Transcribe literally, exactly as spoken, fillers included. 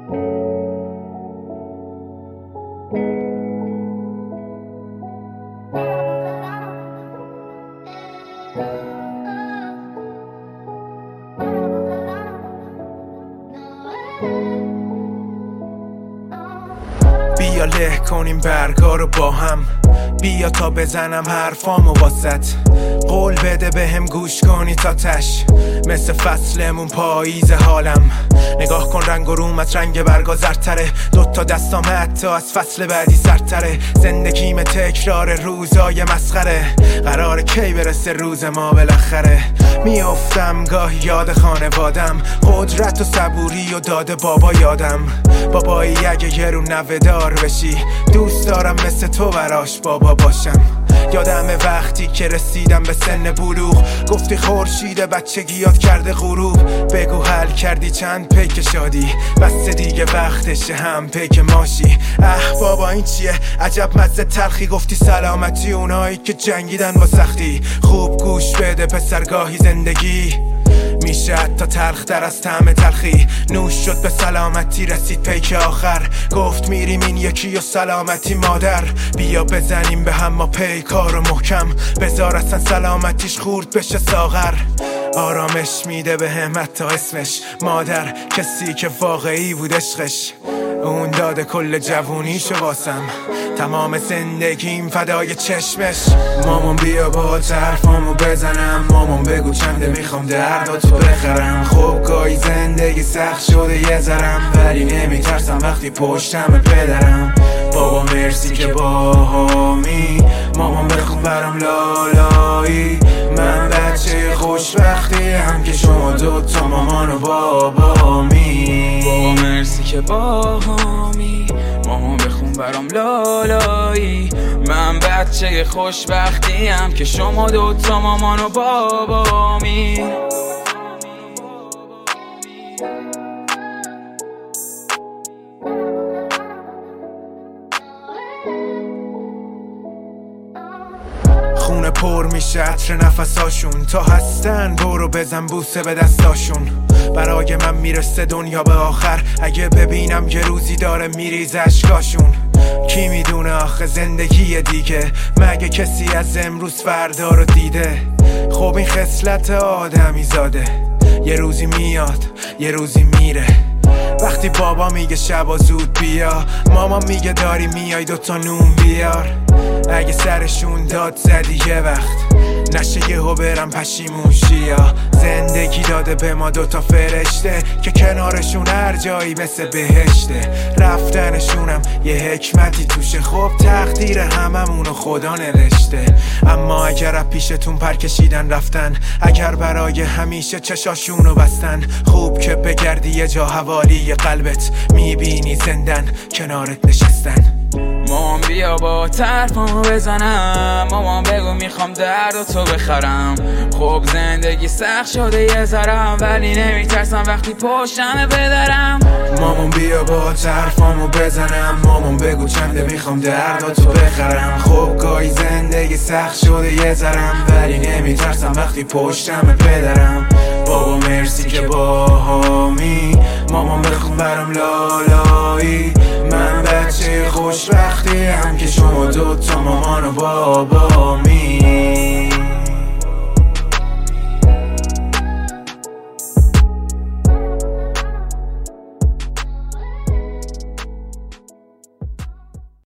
بیا له کنیم برگا رو با هم، بیا تا بزنم حرفامو واسط، قول بده بهم گوش کنی تا تش، مثل فصلمون پاییز حالم. نگاه کن رنگ و رومت رنگ برگا زرتره، دوتا دستام حتی از فصل بعدی سرتره. زندگیم تکرار روزای مسخره، قرار کی برسه روز ما بالاخره. میافتم گاهی یاد خانوادم، قدرت و صبوری و داده بابا یادم. بابایی اگه یه رو نوه‌دار بشی، دوست دارم مثل تو براش بابا باشم. یادمه وقتی که رسیدم به سن بلوغ، گفتی خورشید بچگی یاد کرده غروب. بگو حل کردی چند پیک شادی، بس دیگه وقتشه هم پیک ماشی. اه بابا این چیه عجب مزه تلخی، گفتی سلامتی اونایی که جنگیدن با سختی. خوب گوش بده پسرگاهی زندگی میشه حتی تلخ در از طعم تلخی. نوش شد به سلامتی رسید پیک آخر، گفت میریم این یکی و سلامتی مادر. بیا بزنیم به هم ما پیکار و محکم، بذار اصلا سلامتیش خورد بشه ساغر. آرامش میده به هم حتی اسمش مادر، کسی که واقعی بود عشقش. اون داده کل جوونیشو واسم، تمام زندگیم فدای چشمش. مامان بیا با حرفامو بزنم، مامان بگو چنده میخوام درداتو بخرم. خب گاهی زندگی سخت شده یه ذرم، ولی نمیترسم وقتی پشتم پدرم. بابا مرسی که باهامی، مامان بخون برام لالایی. من بچه خوشبختی هم که شما دوتا مامان و بابامی. بابا مرسی که باهامی، مامان بخون برام لالایی. من بچه خوشبختی هم که شما دوتا مامان و بابامی. خونه پر میشه عطر نفساشون، تا هستن برو بزن بوسه به دستاشون. برای من میرسه دنیا به آخر، اگه ببینم یه روزی داره میریزه اشکاشون. کی میدونه آخه زندگی دیگه، مگه کسی از امروز فردا رو دیده؟ خب این خصلت آدمی زاده، یه روزی میاد یه روزی میره. وقتی بابا میگه شبا زود بیا، ماما میگه داری میای دوتا نون بیار. اگه سرشون داد زدی یه وقت، نشه یهو برم پشیمون شیا. زندگی داده به ما دوتا فرشته، که کنارشون هر جایی مثل بهشته. رفتنشونم یه حکمتی توشه، خب تقدیر هممونو خدا نوشته. اما اگر از پیشتون پر کشیدن رفتن، اگر برای همیشه چشاشونو بستن، خوب که بگردی یه جا حوالی قلبت، میبینی زندن کنارت نشستن. مامان بیا با طرفامو بزنم، مامان بگو میخوام درد و تو بخرم. خب زندگی سخت شده یه ذرم، ولی نمیترسم وقتی پشتم پدرم. مامان بیا با طرفامو بزنم، مامان بگو چنده میخوام درد و تو بخرم. خب گاهی زندگی سخت شده یه ذرم، ولی نمیترسم وقتی پشتم پدرم. بابا مرسی که باهامی، مامان بخون برام لالایی. من بچه خوشبختی هم که شما دوتا مامان و بابامی.